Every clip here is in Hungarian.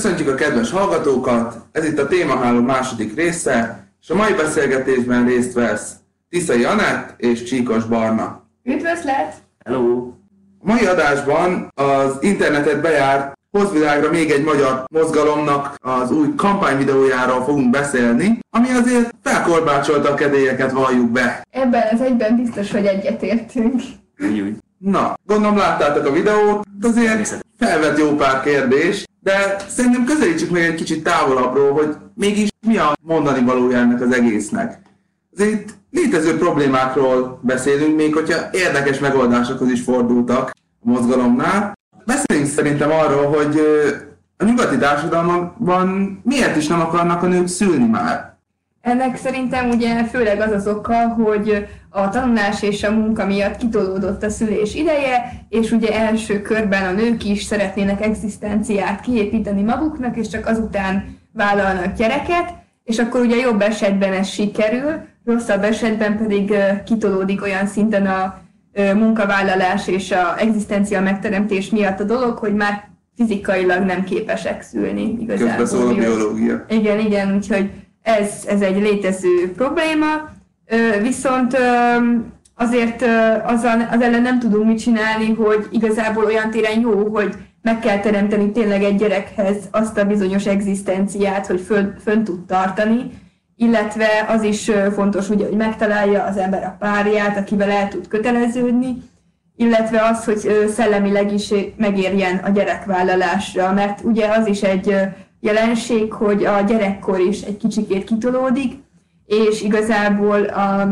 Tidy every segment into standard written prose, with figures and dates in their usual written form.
Köszöntjük a kedves hallgatókat! Ez itt a Témaháló második része, és a mai beszélgetésben részt vesz Tiszai Anett és Csíkos Barna. Üdvözlet! Hello! A mai adásban az internetet bejárt Hozd világra még egy magyar mozgalomnak az új kampányvideójáról fogunk beszélni, ami azért felkorbácsolta a kedélyeket, valljuk be. Ebben az egyben biztos, hogy egyetértünk. Úgy. Na, gondolom láttátok a videót, azért felvet jó pár kérdés, de szerintem közelítsük meg egy kicsit távolabbról, hogy mégis mi a mondani valója ennek az egésznek. Azért létező problémákról beszélünk, még hogyha érdekes megoldásokhoz is fordultak a mozgalomnál. Beszéljünk szerintem arról, hogy a nyugati társadalmakban miért is nem akarnak a nők szülni már. Ennek szerintem ugye főleg az oka, hogy a tanulás és a munka miatt kitolódott a szülés ideje, és ugye első körben a nők is szeretnének egzisztenciát kiépíteni maguknak, és csak azután vállalnak gyereket, és akkor ugye jobb esetben ez sikerül, rosszabb esetben pedig kitolódik olyan szinten a munkavállalás és a egzisztencia megteremtés miatt a dolog, hogy már fizikailag nem képesek szülni igazából. Közbeszól a biológia. Igen, úgyhogy ez egy létező probléma, viszont azért az ellen nem tudunk mit csinálni, hogy igazából olyan téren jó, hogy meg kell teremteni tényleg egy gyerekhez azt a bizonyos egzisztenciát, hogy fönn tud tartani, illetve az is fontos, ugye, hogy megtalálja az ember a párját, akivel el tud köteleződni, illetve az, hogy szellemileg is megérjen a gyerekvállalásra, mert ugye az is egy jelenség, hogy a gyerekkor is egy kicsikét kitolódik, és igazából a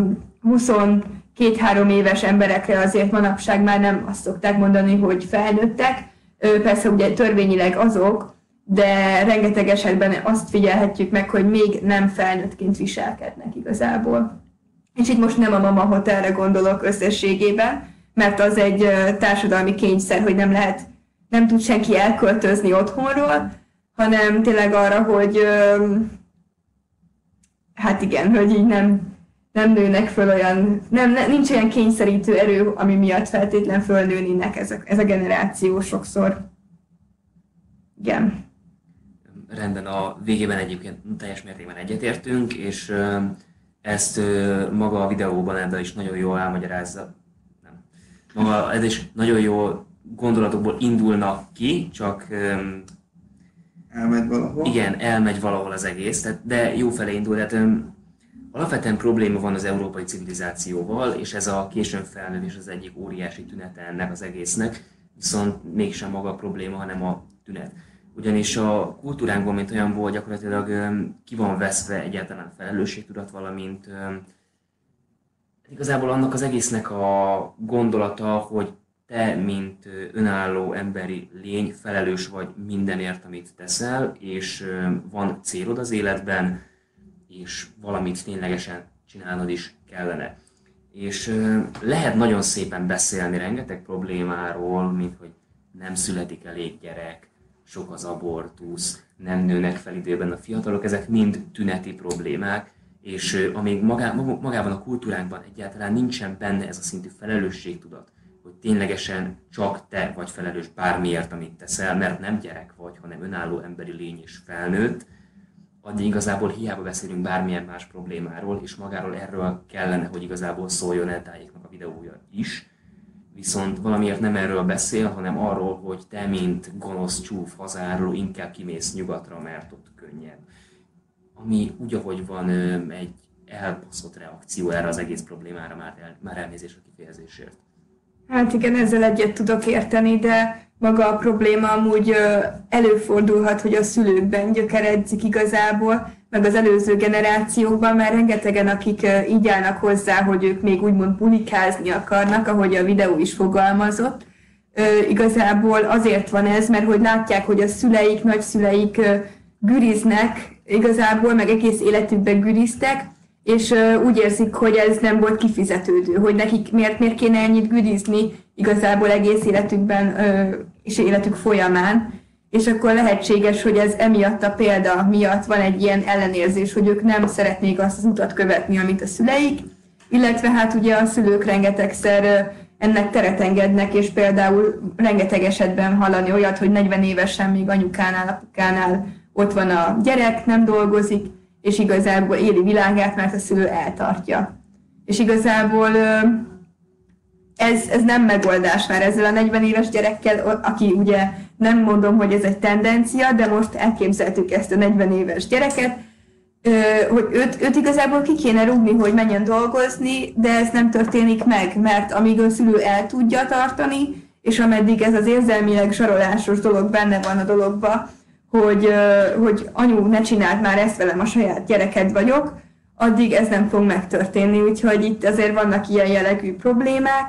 22-3 éves emberekre azért manapság már nem azt szokták mondani, hogy felnőttek, persze ugye törvényileg azok, de rengeteg esetben azt figyelhetjük meg, hogy még nem felnőttként viselkednek igazából. És itt most nem a Mama Hotelre gondolok összességében, mert az egy társadalmi kényszer, hogy nem tud senki elköltözni otthonról, hanem tényleg arra, hogy hát igen, hogy így nem nőnek föl olyan, nincs olyan kényszerítő erő, ami miatt feltétlen fölnőnének ez a generáció sokszor. Igen. Rendben, a végében egyébként teljes mértékben egyetértünk, és ezt maga a videóban ebben is nagyon jól elmagyarázza. Maga ez is nagyon jó gondolatokból indulnak ki, csak elmegy valahol. Igen, elmegy valahol az egész, de jó felé indul. Tehát alapvetően probléma van az európai civilizációval, és ez a későn felnövés az egyik óriási tünete ennek az egésznek, viszont mégsem maga a probléma, hanem a tünet. Ugyanis a kultúránkban, mint olyanból gyakorlatilag ki van veszve egyáltalán felelősségtudat, valamint igazából annak az egésznek a gondolata, hogy te, mint önálló emberi lény, felelős vagy mindenért, amit teszel, és van célod az életben, és valamit ténylegesen csinálnod is kellene. És lehet nagyon szépen beszélni rengeteg problémáról, mint hogy nem születik elég gyerek, sok az abortusz, nem nőnek fel időben a fiatalok, ezek mind tüneti problémák, és amíg magában a kultúránkban egyáltalán nincsen benne ez a szintű felelősségtudat, hogy ténylegesen csak te vagy felelős bármiért, amit teszel, mert nem gyerek vagy, hanem önálló emberi lény és felnőtt, addig igazából hiába beszélünk bármilyen más problémáról, és magáról erről kellene, hogy igazából szóljon el Tájéknak a videója is. Viszont valamiért nem erről beszél, hanem arról, hogy te, mint gonosz csúf hazáról inkább kimész nyugatra, mert ott könnyebb. Ami úgy, ahogy van, egy elbaszott reakció erre az egész problémára, már elnézést a kifejezésért. Hát igen, ezzel egyet tudok érteni, de maga a probléma amúgy előfordulhat, hogy a szülőkben gyökeredzik igazából, meg az előző generációkban, mert rengetegen, akik így állnak hozzá, hogy ők még úgymond bulikázni akarnak, ahogy a videó is fogalmazott. Igazából azért van ez, mert hogy látják, hogy a szüleik, nagyszüleik güriznek igazából, meg egész életükben güriztek, és úgy érzik, hogy ez nem volt kifizetődő, hogy nekik miért kéne ennyit gürizni igazából egész életükben és életük folyamán, és akkor lehetséges, hogy ez emiatt a példa miatt van egy ilyen ellenérzés, hogy ők nem szeretnék azt az utat követni, amit a szüleik, illetve hát ugye a szülők rengetegszer ennek teret engednek, és például rengeteg esetben hallani olyat, hogy 40 évesen még anyukánál, apukánál ott van a gyerek, nem dolgozik, és igazából éli világát, mert a szülő eltartja. És igazából ez nem megoldás már ezzel a 40 éves gyerekkel, aki ugye nem mondom, hogy ez egy tendencia, de most elképzeltük ezt a 40 éves gyereket, hogy őt igazából ki kéne rúgni, hogy menjen dolgozni, de ez nem történik meg, mert amíg a szülő el tudja tartani, és ameddig ez az érzelmileg zsarolásos dolog benne van a dologba, hogy anyu, ne csináld már ezt velem, a saját gyereked vagyok, addig ez nem fog megtörténni, úgyhogy itt azért vannak ilyen jellegű problémák.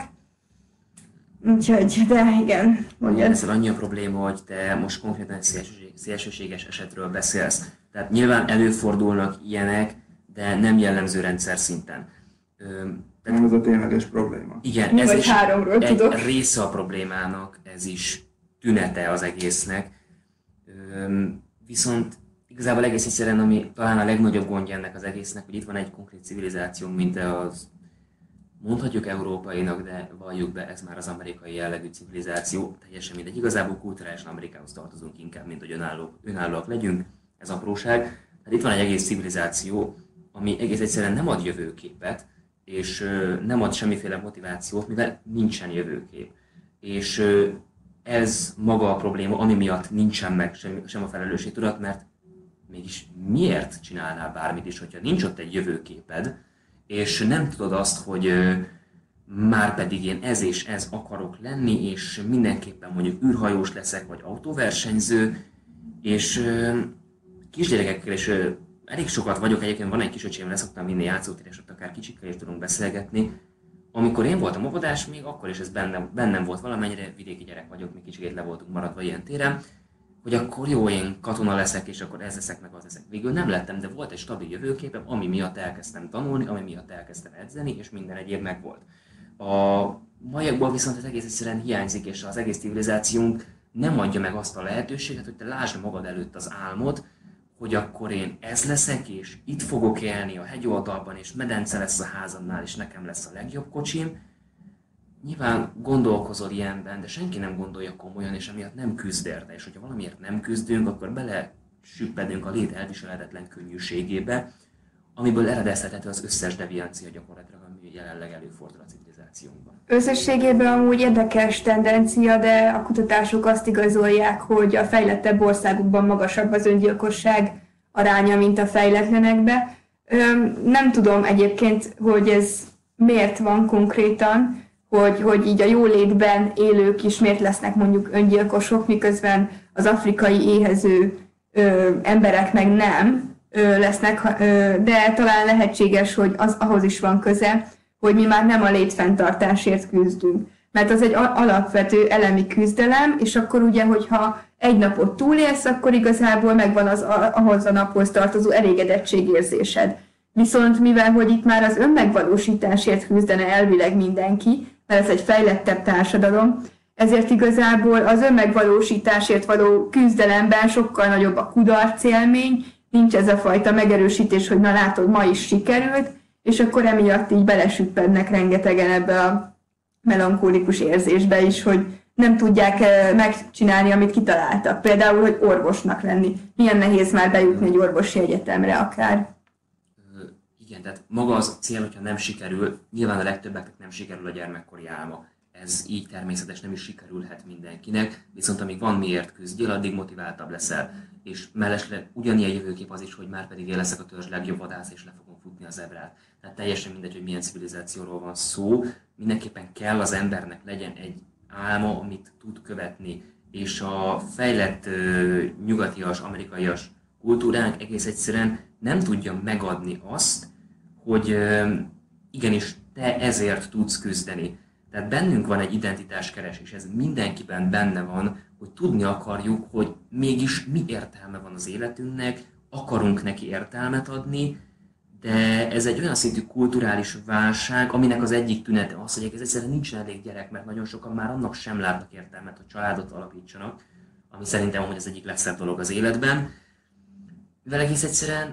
Úgyhogy, de igen, mondjad. Ezzel annyi a probléma, hogy te most konkrétan szélsőséges esetről beszélsz. Tehát nyilván előfordulnak ilyenek, de nem jellemző rendszer szinten. Nem ez a tényleges probléma. Igen, ez is egy tudok. része a problémának, ez is tünete az egésznek. Viszont igazából egész egyszerűen, ami talán a legnagyobb gondja ennek az egésznek, hogy itt van egy konkrét civilizációnk, mint az, mondhatjuk európainak, de valljuk be, ez már az amerikai jellegű civilizáció, teljesen mindegy. Igazából kulturálisan Amerikához tartozunk inkább, mint hogy önállóak legyünk, ez apróság. Tehát itt van egy egész civilizáció, ami egész egyszerűen nem ad jövőképet, és nem ad semmiféle motivációt, mivel nincsen jövőkép. És ez maga a probléma, ami miatt nincsen meg sem a felelősségtudat, mert mégis miért csinálnál bármit is, hogyha nincs ott egy jövőképed, és nem tudod azt, hogy már pedig én ez és ez akarok lenni, és mindenképpen mondjuk űrhajós leszek, vagy autóversenyző, és kisgyerekekkel is elég sokat vagyok, egyébként van egy kis öcsém, leszoktam vinni játszótérre, és ott akár kicsikkel is tudunk beszélgetni. Amikor én voltam óvodás, még akkor is ez bennem volt valamennyire, vidéki gyerek vagyok, még kicsikét le voltunk maradva ilyen téren, hogy akkor jó, én katona leszek, és akkor ez leszek, meg az leszek. Végül nem lettem, de volt egy stabil jövőképem, ami miatt elkezdtem tanulni, ami miatt elkezdtem edzeni, és minden egyéb megvolt. A maiakból viszont ez egész egyszerűen hiányzik, és az egész civilizációnk nem adja meg azt a lehetőséget, hogy te lásd magad előtt az álmod, hogy akkor én ez leszek, és itt fogok élni a hegyoldalban, és medence lesz a házamnál, és nekem lesz a legjobb kocsim. Nyilván gondolkozol ilyenben, de senki nem gondolja komolyan, és amiatt nem küzd érte. És hogyha valamiért nem küzdünk, akkor belesüppedünk a lét elviselhetetlen könnyűségébe, amiből eredeztethető az összes deviancia gyakorlatilag, ami jelenleg előfordul a civilizációnkban. Összességében amúgy érdekes tendencia, de a kutatások azt igazolják, hogy a fejlettebb országokban magasabb az öngyilkosság aránya, mint a fejletlenekben. Nem tudom egyébként, hogy ez miért van konkrétan, hogy így a jólétben élők is miért lesznek mondjuk öngyilkosok, miközben az afrikai éhező emberek meg nem lesznek, de talán lehetséges, hogy az ahhoz is van köze, hogy mi már nem a létfenntartásért küzdünk. Mert az egy alapvető elemi küzdelem, és akkor ugye, hogyha egy napot túlélsz, akkor igazából megvan az ahhoz a naphoz tartozó elégedettségérzésed. Viszont mivel, hogy itt már az önmegvalósításért küzdene elvileg mindenki, mert ez egy fejlettebb társadalom, ezért igazából az önmegvalósításért való küzdelemben sokkal nagyobb a kudarcélmény, nincs ez a fajta megerősítés, hogy na látod, ma is sikerült, és akkor emiatt így belesüppednek rengetegen ebbe a melankólikus érzésbe is, hogy nem tudják megcsinálni, amit kitaláltak. Például, hogy orvosnak lenni. Milyen nehéz már bejutni egy orvosi egyetemre akár. Igen, tehát maga az a cél, hogyha nem sikerül, nyilván a legtöbbeknek nem sikerül a gyermekkori álma. Ez így természetes, nem is sikerülhet mindenkinek, viszont amíg van miért küzdjél, addig motiváltabb leszel. És mellesleg ugyanilyen jövőkép az is, hogy már pedig én leszek a törzs legjobb vadász, és le fogom futni a zebrát. Tehát teljesen mindegy, hogy milyen civilizációról van szó, mindenképpen kell az embernek legyen egy álma, amit tud követni. És a fejlett nyugatias, amerikaias kultúránk egész egyszerűen nem tudja megadni azt, hogy igenis te ezért tudsz küzdeni. Tehát bennünk van egy identitáskeresés, ez mindenkiben benne van, hogy tudni akarjuk, hogy mégis mi értelme van az életünknek, akarunk neki értelmet adni, de ez egy olyan szintű kulturális válság, aminek az egyik tünete az, hogy ez egyszerűen nincsen elég gyerek, mert nagyon sokan már annak sem látnak értelmet, hogy családot alapítsanak, ami szerintem hogy az egyik legszebb dolog az életben. Mivel egész egyszerűen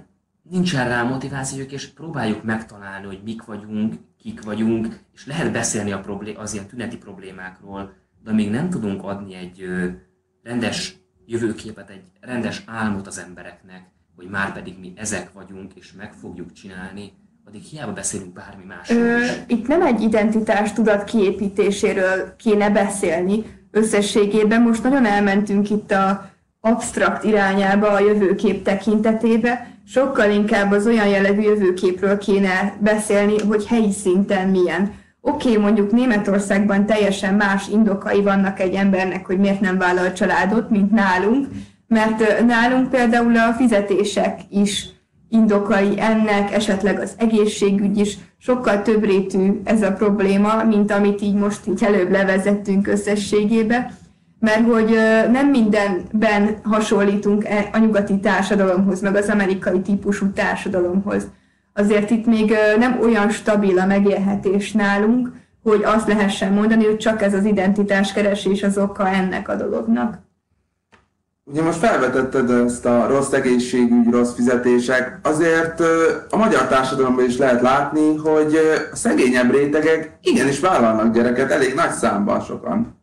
nincsen rá motivációjuk, és próbáljuk megtalálni, hogy mik vagyunk, kik vagyunk, és lehet beszélni az ilyen tüneti problémákról, de amíg nem tudunk adni egy rendes jövőképet, egy rendes álmot az embereknek, hogy már pedig mi ezek vagyunk, és meg fogjuk csinálni, addig hiába beszélünk bármi másról is. Itt nem egy identitás tudat kiépítéséről kéne beszélni összességében. Most nagyon elmentünk itt a absztrakt irányába a jövőkép tekintetébe. Sokkal inkább az olyan jellegű jövőképről kéne beszélni, hogy helyi szinten milyen. Oké, mondjuk Németországban teljesen más indokai vannak egy embernek, hogy miért nem vállal családot, mint nálunk, mert nálunk például a fizetések is indokai ennek, esetleg az egészségügy is, sokkal többrétű ez a probléma, mint amit így most így előbb levezettünk összességébe, mert hogy nem mindenben hasonlítunk a nyugati társadalomhoz, meg az amerikai típusú társadalomhoz. Azért itt még nem olyan stabil a megélhetés nálunk, hogy azt lehessen mondani, hogy csak ez az identitáskeresés az oka ennek a dolognak. Ugye most felvetetted ezt a rossz egészségügy, rossz fizetések, azért a magyar társadalomban is lehet látni, hogy a szegényebb rétegek igenis vállalnak gyereket, elég nagy számban sokan.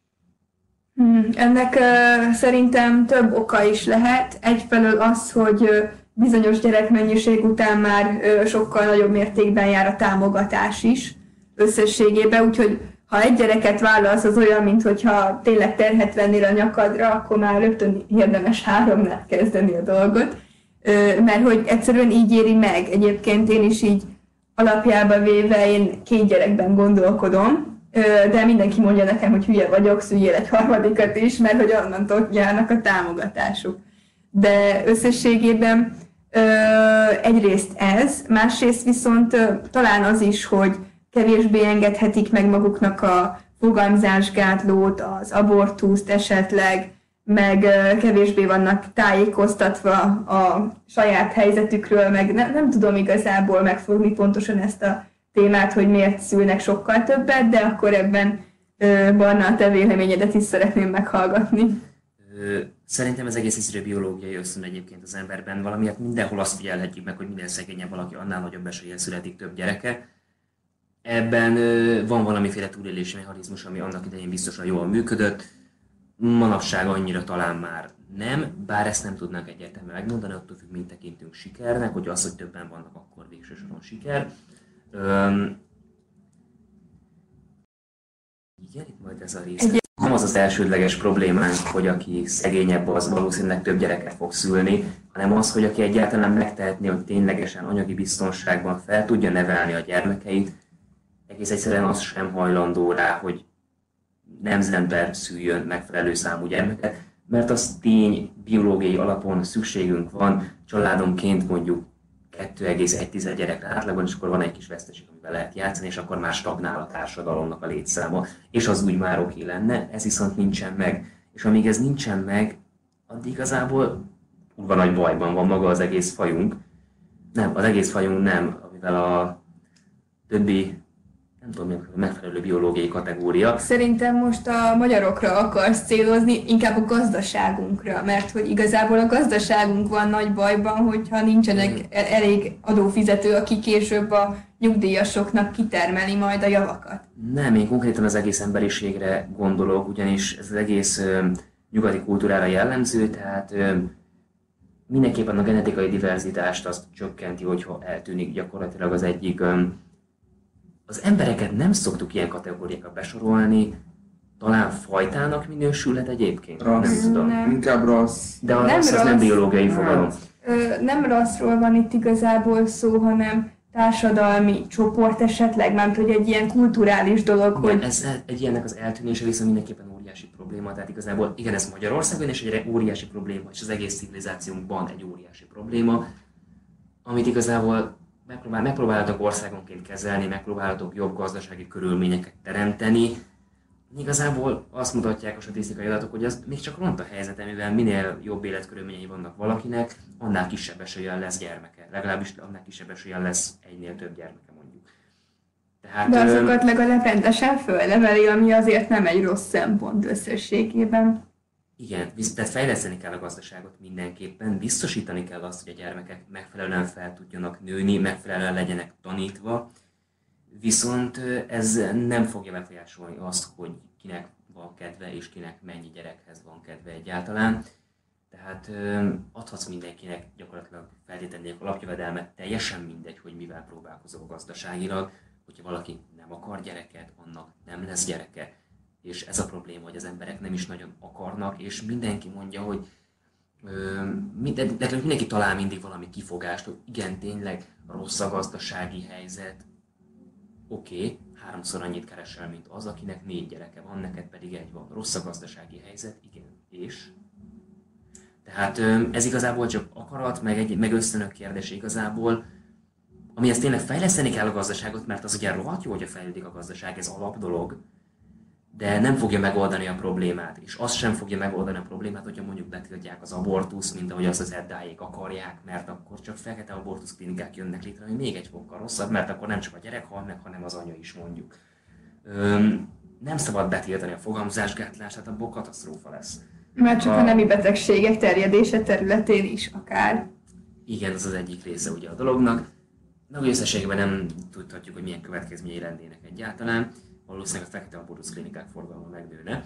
Ennek szerintem több oka is lehet. Egyfelől az, hogy bizonyos gyerekmennyiség után már sokkal nagyobb mértékben jár a támogatás is összességében, úgyhogy ha egy gyereket vállalsz, az olyan, mintha tényleg terhet vennél a nyakadra, akkor már rögtön érdemes 3-nál kezdeni a dolgot, mert hogy egyszerűen így éri meg. Egyébként én is így alapjába véve én 2 gyerekben gondolkodom, de mindenki mondja nekem, hogy hülye vagyok, szüljél egy 3. is, mert hogy onnantól járnak a támogatások. De összességében egyrészt ez, másrészt viszont talán az is, hogy kevésbé engedhetik meg maguknak a fogamzásgátlót, az abortuszt esetleg, meg kevésbé vannak tájékoztatva a saját helyzetükről, meg nem tudom igazából megfogni pontosan ezt a témát, hogy miért szülnek sokkal többet, de akkor ebben Barna, a te véleményedet is szeretném meghallgatni. Szerintem ez egész egyszerű biológiai ösztön egyébként az emberben. Valamiért mindenhol azt figyelhetjük meg, hogy minél szegényebb valaki, annál nagyobb eséllyel születik több gyereke. Ebben van valamiféle túlélési mechanizmus, ami annak idején biztosan jól működött. Manapság annyira talán már nem, bár ezt nem tudnánk egyértelműen megmondani, attól függ, mint tekintünk sikernek, hogy az, hogy többen vannak, akkor végső soron siker. Igen, itt majd ez a rész. Nem az az elsődleges problémánk, hogy aki szegényebb, az valószínűleg több gyereket fog szülni, hanem az, hogy aki egyáltalán megtehetné, hogy ténylegesen anyagi biztonságban fel tudja nevelni a gyermekeit, egész egyszerűen az sem hajlandó rá, hogy nemzetben szüljön megfelelő számú gyermeket, mert az tény, biológiai alapon szükségünk van, családonként mondjuk 2,1 gyerekre átlagban, és akkor van egy kis veszteség, amivel lehet játszani, és akkor már stagnál a társadalomnak a létszáma, és az úgy már oké lenne, ez viszont nincsen meg. És amíg ez nincsen meg, addig igazából kurva nagy bajban van maga az egész fajunk. Nem, az egész fajunk nem, amivel a többi, nem tudom, megfelelő biológiai kategória. Szerintem most a magyarokra akarsz célozni, inkább a gazdaságunkra, mert hogy igazából a gazdaságunk van nagy bajban, hogyha nincsenek elég adófizető, aki később a nyugdíjasoknak kitermeli majd a javakat. Nem, én konkrétan az egész emberiségre gondolok, ugyanis ez az egész nyugati kultúrára jellemző, tehát mindenképpen a genetikai diverzitást azt csökkenti, hogyha eltűnik gyakorlatilag az egyik. Az embereket nem szoktuk ilyen kategóriákba besorolni, talán fajtának minősülhet egyébként? Rossz. Nem tudom. Nem. Inkább rossz. De a rossz az nem biológiai fogalom. Nem rasszról van itt igazából szó, hanem társadalmi csoport esetleg, mert hogy egy ilyen kulturális dolog, Igen, hogy... ez egy ilyennek az eltűnése viszont mindenképpen óriási probléma, tehát igazából igen, ez Magyarországon is egy óriási probléma, és az egész civilizációnkban egy óriási probléma, amit igazából megpróbálhatok országonként kezelni, megpróbálhatok jobb gazdasági körülményeket teremteni. Igazából azt mutatják a statisztikai adatok, hogy az még csak ront a helyzet, mivel minél jobb életkörülményei vannak valakinek, annál kisebb eséllyel lesz gyermeke. Legalábbis annál kisebb eséllyel lesz egynél több gyermeke mondjuk. Tehát, De azokat legalább rendesen fölneveli, ami azért nem egy rossz szempont összességében. Igen, tehát fejleszteni kell a gazdaságot mindenképpen, biztosítani kell azt, hogy a gyermekek megfelelően fel tudjanak nőni, megfelelően legyenek tanítva, viszont ez nem fogja befolyásolni azt, hogy kinek van kedve és kinek mennyi gyerekhez van kedve egyáltalán. Tehát adhatsz mindenkinek gyakorlatilag feltétlen nélkül alapjövedelmet, teljesen mindegy, hogy mivel próbálkozol gazdaságilag, hogyha valaki nem akar gyereket, annak nem lesz gyereke. És ez a probléma, hogy az emberek nem is nagyon akarnak, és mindenki mondja, hogy mindenki talál mindig valami kifogást, hogy igen, tényleg rossz a gazdasági helyzet. Oké, 3-szor annyit keresel, mint az, akinek 4 gyereke van, neked pedig 1 van. Rossz a gazdasági helyzet, igen, és? Tehát ez igazából csak akarat, meg ösztönök kérdése igazából, amihez tényleg fejleszteni kell a gazdaságot, mert az ugye rohadt jó, hogyha fejlődik a gazdaság, ez alapdolog, de nem fogja megoldani a problémát, és az sem fogja megoldani a problémát, hogyha mondjuk betiltják az abortuszt, mint ahogy azt az eddáék akarják, mert akkor csak fekete abortusz klinikák jönnek létre, ami még egy fokkal rosszabb, mert akkor nem csak a gyerek hal meg, hanem az anya is mondjuk. Nem szabad betiltani a fogamzásgátlást, hát abból katasztrófa lesz. Már csak a nemi betegségek terjedése területén is akár. Igen, az az egyik része ugye a dolognak. De úgy összességében nem tudhatjuk, hogy milyen következményei lennének egyáltalán. Valószínűleg a fekete abortusz klinikák forgalma megnőne.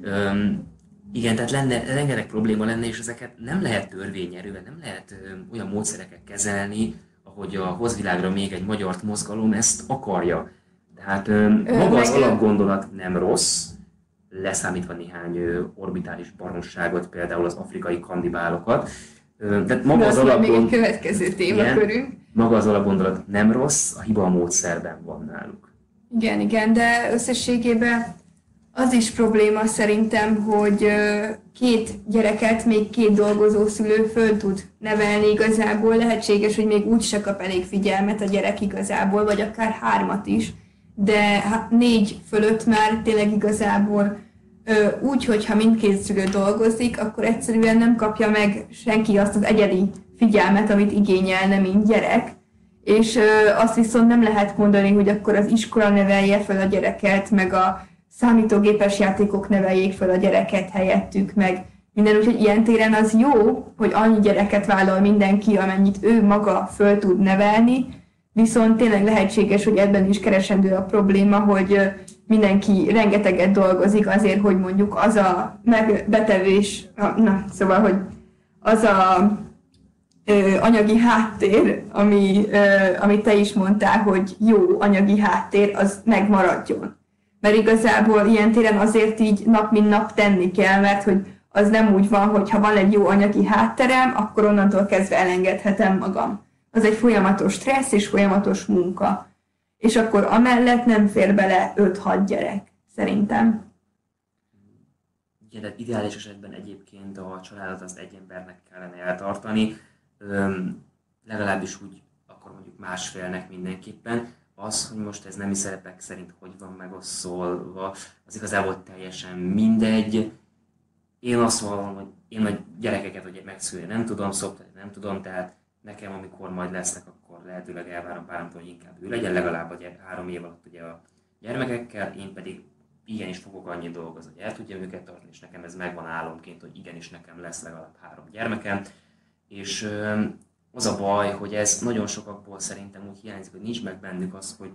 Igen, tehát rengeteg probléma lenne, és ezeket nem lehet törvényerővel, nem lehet olyan módszerekkel kezelni, ahogy a hozvilágra még egy magyar mozgalom ezt akarja. Tehát maga az alapgondolat nem rossz, leszámítva néhány orbitális baromságot, például az afrikai kandibálokat. De maga az még egy következő témakörünk. Maga az alapgondolat nem rossz, a hiba a módszerben van náluk. Igen, de összességében az is probléma szerintem, hogy 2 gyereket még 2 dolgozó szülő föl tud nevelni igazából. Lehetséges, hogy még úgy se kap elég figyelmet a gyerek igazából, vagy akár 3 is, de 4 fölött már tényleg igazából úgy, hogyha mindkét szülő dolgozik, akkor egyszerűen nem kapja meg senki azt az egyedi figyelmet, amit igényelne, mint gyerek. És azt viszont nem lehet mondani, hogy akkor az iskola nevelje fel a gyereket, meg a számítógépes játékok neveljék fel a gyereket helyettük, meg minden. Úgyhogy ilyen téren az jó, hogy annyi gyereket vállal mindenki, amennyit ő maga föl tud nevelni, viszont tényleg lehetséges, hogy ebben is keresendő a probléma, hogy mindenki rengeteget dolgozik azért, hogy mondjuk az a betevés, szóval, hogy az a anyagi háttér, amit te is mondtál, hogy jó anyagi háttér, az megmaradjon. Mert igazából ilyen téren azért így nap mint nap tenni kell, mert hogy az nem úgy van, hogy ha van egy jó anyagi hátterem, akkor onnantól kezdve elengedhetem magam. Az egy folyamatos stressz és folyamatos munka. És akkor amellett nem fér bele 5-6 gyerek, szerintem. Igen, de ideális esetben egyébként a családot azt egy embernek kellene eltartani, legalábbis úgy akkor mondjuk másfélnek mindenképpen. Az, hogy most ez nemi szerepek szerint hogy van megoszolva, az igazából teljesen mindegy. Én azt vallom, hogy én a gyerekeket ugye megszülni nem tudom, szoptatni nem tudom, tehát nekem amikor majd lesznek, akkor lehetőleg elvárom páromtól, hogy inkább ő legyen legalább 3 év alatt ugye a gyermekekkel, én pedig igenis fogok annyit dolgozni, hogy el tudjam őket tartani, és nekem ez megvan álomként, hogy igenis nekem lesz legalább 3 gyermekem. És az a baj, hogy ez nagyon sokakból szerintem úgy hiányzik, hogy nincs meg bennük az, hogy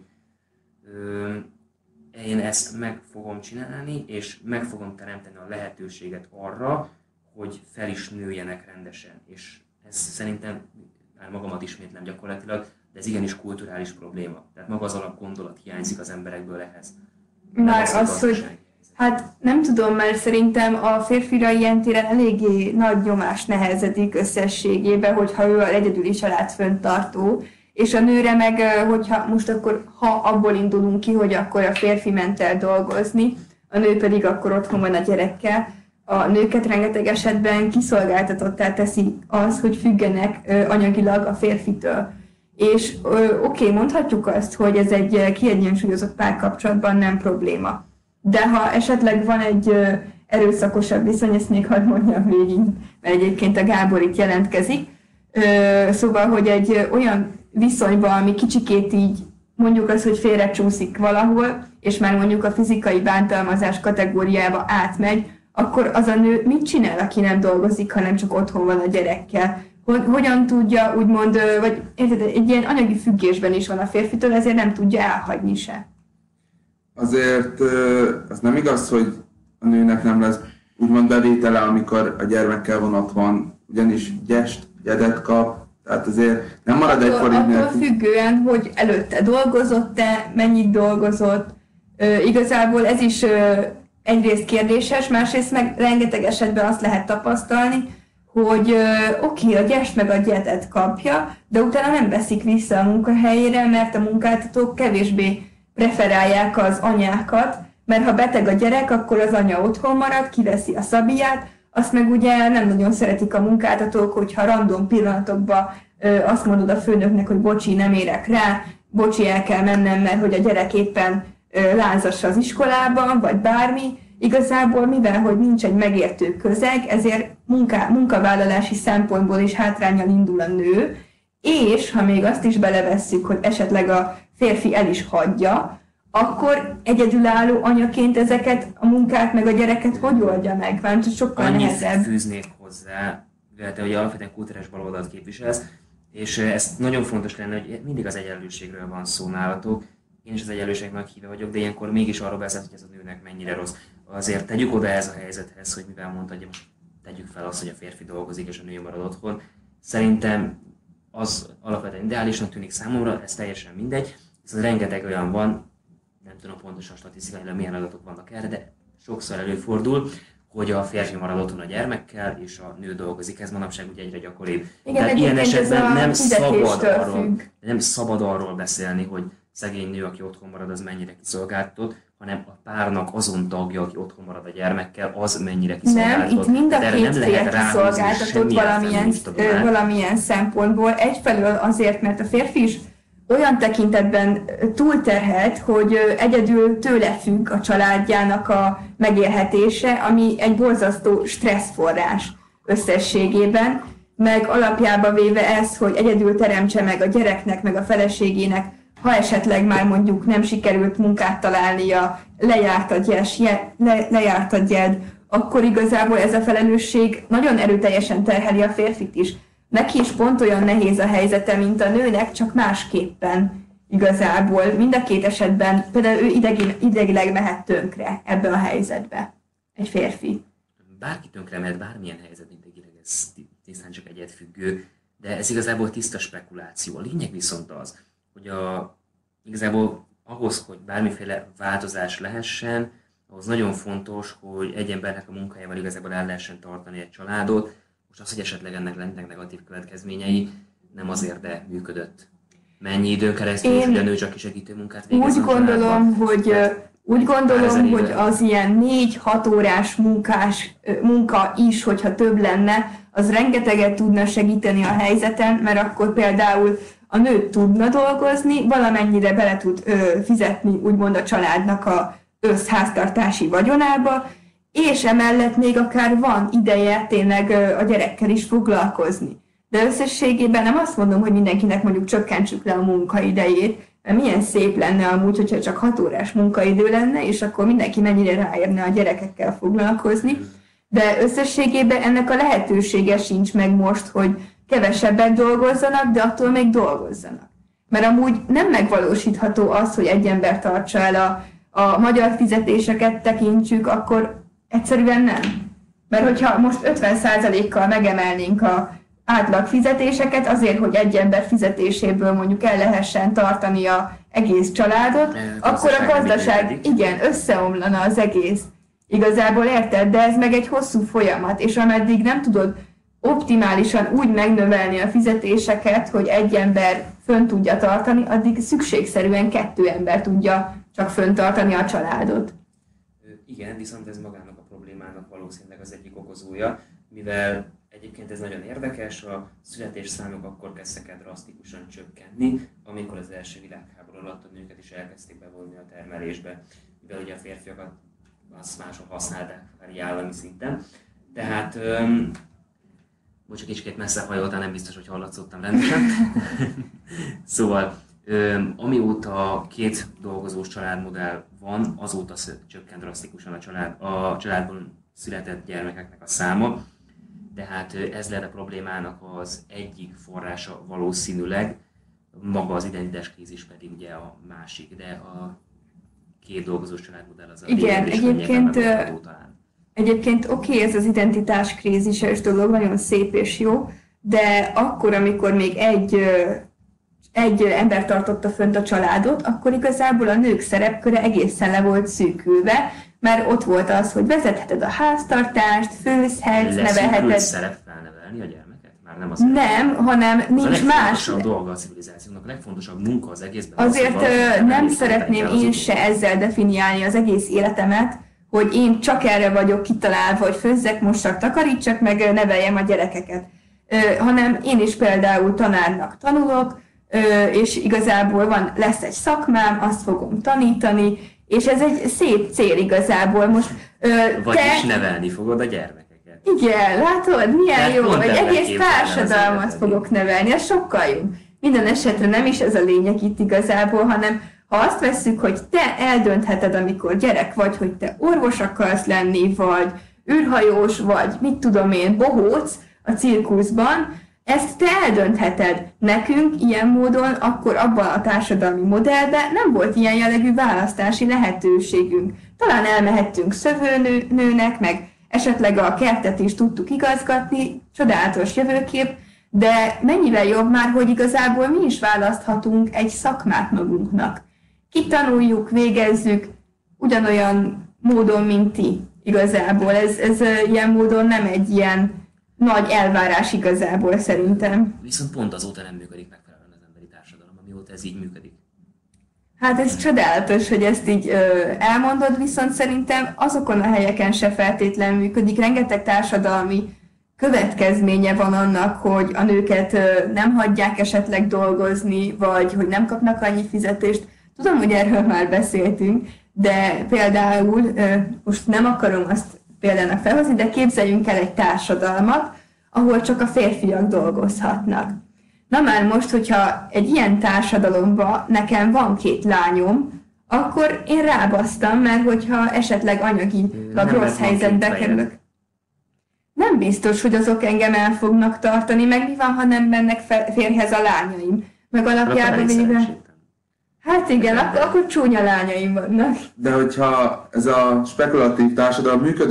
én ezt meg fogom csinálni, és meg fogom teremteni a lehetőséget arra, hogy fel is nőjenek rendesen. És ez szerintem, már magamat ismétlem gyakorlatilag, de ez igenis kulturális probléma. Tehát maga az alapgondolat hiányzik az emberekből ehhez. Már az, hogy hát nem tudom, mert szerintem a férfira ilyen téren eléggé nagy nyomás nehezedik összességében, hogyha ő az egyedüli családfenntartó, és a nőre meg, hogyha most akkor, ha abból indulunk ki, hogy akkor a férfi ment el dolgozni, a nő pedig akkor otthon van a gyerekkel, a nőket rengeteg esetben kiszolgáltatottá teszi az, hogy függenek anyagilag a férfitől. És oké, mondhatjuk azt, hogy ez egy kiegyensúlyozott párkapcsolatban nem probléma. De ha esetleg van egy erőszakosabb viszony, ezt még hadd mondjam végig, mert egyébként a Gábor itt jelentkezik. Szóval, hogy egy olyan viszonyban, ami kicsikét így mondjuk az, hogy félrecsúszik valahol, és már mondjuk a fizikai bántalmazás kategóriába átmegy, akkor az a nő mit csinál, aki nem dolgozik, hanem csak otthon van a gyerekkel? Hogyan tudja, úgymond, vagy érted, egy ilyen anyagi függésben is van a férfitől, ezért nem tudja elhagyni se. Azért az nem igaz, hogy a nőnek nem lesz úgymond bevétele, amikor a gyermekkel van otthon, ugyanis gyedet kap, tehát azért nem marad egy forint nélkül. Attól függően, hogy előtte dolgozott-e, mennyit dolgozott, igazából ez is egyrészt kérdéses, másrészt meg rengeteg esetben azt lehet tapasztalni, hogy oké, a gyest meg a gyedet kapja, de utána nem veszik vissza a munkahelyére, mert a munkáltatók kevésbé preferálják az anyákat, mert ha beteg a gyerek, akkor az anya otthon marad, kiveszi a szabiját, azt meg ugye nem nagyon szeretik a munkáltatók, hogyha random pillanatokban azt mondod a főnöknek, hogy bocsi, nem érek rá, bocsi, el kell mennem, mert hogy a gyerek éppen lázassa az iskolában, vagy bármi. Igazából, mivel hogy nincs egy megértő közeg, ezért munkavállalási szempontból is hátránnyal indul a nő, és ha még azt is belevesszük, hogy esetleg a férfi el is hagyja, akkor egyedülálló anyaként ezeket a munkát meg a gyereket hogy oldja meg? Mert sokkal nehezebb. Annyit fűznék hozzá, mivel te ugye alapvetően kulturális baloldalt képviselsz, és ez nagyon fontos lenne, hogy mindig az egyenlőségről van szó nálatok. Én is az egyenlőség nagy híve vagyok, de ilyenkor mégis arról beszélt, hogy ez a nőnek mennyire rossz. Azért tegyük oda ez a helyzethez, hogy mivel mondta, hogy most tegyük fel azt, hogy a férfi dolgozik és a nő marad otthon. Szerintem az alapvetően ideálisnak tűnik számomra, ez teljesen mindegy, hiszen rengeteg olyan van, nem tudom pontosan statisztikailag milyen adatok vannak erre, de sokszor előfordul, hogy a férfi marad otthon a gyermekkel, és a nő dolgozik. Ez manapság ugye egyre gyakoribb. Igen, ilyen esetben nem szabad arról beszélni, hogy szegény nő, aki otthon marad, az mennyire kiszolgáltatott, hanem a párnak azon tagja, aki otthon marad a gyermekkel, az mennyire kiszolgáltatott. Nem, itt mind a két fél kiszolgáltatott valamilyen szempontból. Egyfelől azért, mert a férfi is olyan tekintetben túlterhelt, hogy egyedül tőle függ a családjának a megélhetése, ami egy borzasztó stresszforrás összességében, meg alapjába véve ez, hogy egyedül teremtse meg a gyereknek, meg a feleségének, ha esetleg már mondjuk nem sikerült munkát találnia, lejárt a gyed, akkor igazából ez a felelősség nagyon erőteljesen terheli a férfit is. Neki is pont olyan nehéz a helyzete, mint a nőnek, csak másképpen igazából. Mind a két esetben például ő idegileg mehet tönkre ebbe a helyzetbe, egy férfi. Bárki tönkre mehet, bármilyen helyzet idegileg, ez tisztán csak egyedfüggő, de ez igazából tiszta spekuláció. A lényeg viszont az, hogy igazából ahhoz, hogy bármiféle változás lehessen, ahhoz nagyon fontos, hogy egy embernek a munkájával igazából el lehessen tartani egy családot. Most az, hogy esetleg ennek lennek negatív következményei, nem azért, de működött. Mennyi időn keresztül, hogy a nő csak segítő munkát végez. Úgy gondolom, hogy az ilyen 4-6 órás munka is, hogyha több lenne, az rengeteget tudna segíteni a helyzeten, mert akkor például a nő tudna dolgozni, valamennyire bele tud fizetni úgymond a családnak a összháztartási vagyonába, és emellett még akár van ideje tényleg a gyerekkel is foglalkozni. De összességében nem azt mondom, hogy mindenkinek mondjuk csökkentsük le a munkaidejét, mert milyen szép lenne amúgy, hogyha csak 6 órás munkaidő lenne, és akkor mindenki mennyire ráérne a gyerekekkel foglalkozni. De összességében ennek a lehetősége sincs meg most, hogy kevesebbet dolgozzanak, de attól még dolgozzanak. Mert amúgy nem megvalósítható az, hogy egy ember tartsa el a magyar fizetéseket tekintsük, akkor egyszerűen nem. Mert hogyha most 50%-kal megemelnénk az átlag fizetéseket azért, hogy egy ember fizetéséből mondjuk el lehessen tartani az egész családot, akkor a gazdaság összeomlana az egész. Igazából érted, de ez meg egy hosszú folyamat, és ameddig nem tudod optimálisan úgy megnövelni a fizetéseket, hogy egy ember fönn tudja tartani, addig szükségszerűen 2 ember tudja csak föntartani a családot. Igen, viszont ez magának a problémának valószínűleg az egyik okozója, mivel egyébként ez nagyon érdekes, a születésszámok akkor kezdtek el drasztikusan csökkenni, amikor az első világháború alatt a nőket is elkezdték bevonni a termelésbe, mivel ugye a férfiakat azt máshol használták állami szinten. Tehát, most egy kicsit messze hajoltál, nem biztos, hogy hallatszottam rendesen. Szóval Amióta 2 dolgozós családmodell van, azóta csökkent drasztikusan a családban született gyermekeknek a száma. Tehát ez lehet a problémának az egyik forrása valószínűleg, maga az identitáskrízis pedig ugye a másik, de a 2 dolgozós családmodell az a igen, egyébként oké, ez az identitáskrízises dolog, nagyon szép és jó, de akkor, amikor még egy ember tartotta fönt a családot, akkor igazából a nők szerepköre egészen le volt szűkülve, mert ott volt az, hogy vezetheted a háztartást, főzhetsz, nevelheted. Szerep felnevelni a gyermeket? Már nem az nem, hanem nincs más. A legfontosabb dolga a civilizációnak, a legfontosabb munka az egészben. Azért nem szeretném én se ezzel definiálni az egész életemet, hogy én csak erre vagyok kitalálva, hogy főzzek, mossak, takarítsak, meg neveljem a gyerekeket. Hanem én is például tanárnak tanulok, és igazából lesz egy szakmám, azt fogom tanítani, és ez egy szép cél igazából. Most, vagyis nevelni fogod a gyermekeket. Igen, látod, milyen jó, egy egész társadalmat fogok nevelni, ez sokkal jobb. Minden esetre nem is ez a lényeg itt igazából, hanem ha azt vesszük, hogy te eldöntheted, amikor gyerek vagy, hogy te orvos akarsz lenni, vagy űrhajós, vagy mit tudom én, bohóc a cirkuszban, ezt te eldöntheted. Nekünk ilyen módon akkor abban a társadalmi modellben nem volt ilyen jellegű választási lehetőségünk. Talán elmehettünk szövőnőnek, meg esetleg a kertet is tudtuk igazgatni, csodálatos jövőkép, de mennyivel jobb már, hogy igazából mi is választhatunk egy szakmát magunknak. Kitanuljuk, végezzük ugyanolyan módon, mint ti igazából. Ez ilyen módon nem egy ilyen nagy elvárás igazából szerintem. Viszont pont azóta nem működik megfelelően az emberi társadalom, amióta ez így működik. Hát ez csodálatos, hogy ezt így elmondod, viszont szerintem azokon a helyeken se feltétlenül működik. Rengeteg társadalmi következménye van annak, hogy a nőket nem hagyják esetleg dolgozni, vagy hogy nem kapnak annyi fizetést. Tudom, hogy erről már beszéltünk, de például most nem akarom azt példának felhozni, de képzeljünk el egy társadalmat, ahol csak a férfiak dolgozhatnak. Na már most, hogyha egy ilyen társadalomban nekem van 2 lányom, akkor én rábasztam, mert hogyha esetleg anyagilag rossz helyzetbe kerülök. Nem biztos, hogy azok engem el fognak tartani, meg mi van, ha nem mennek férjhez a lányaim. Meg alapjában véve... Hát igen, akkor csúnya lányaim vannak. De hogyha ez a spekulatív társadalom működik,